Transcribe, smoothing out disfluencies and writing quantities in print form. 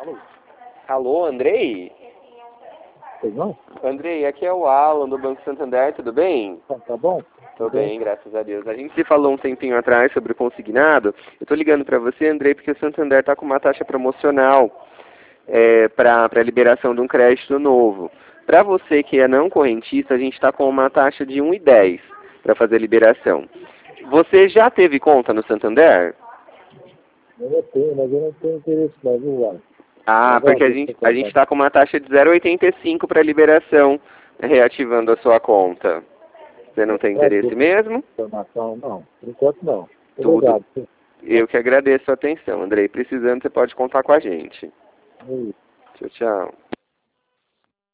Alô, Andrei? Pois não? Andrei, aqui é o Alan do Banco Santander, tudo bem? Tá bom? Tô bem, graças a Deus. A gente se falou um tempinho atrás sobre o consignado. Eu tô ligando para você, Andrei, porque o Santander tá com uma taxa promocional para liberação de um crédito novo. Para você que é não correntista, a gente está com uma taxa de 1,10 para fazer a liberação. Você já teve conta no Santander? Eu tenho, mas eu não tenho interesse mais, viu, Alan? Ah, porque a gente está com uma taxa de 0,85 para liberação, reativando a sua conta. Você não tem interesse mesmo? Informação, não. Por enquanto, não. Tudo. Obrigado. Eu que agradeço a atenção, Andrei. Precisando, você pode contar com a gente. É isso. Tchau, tchau.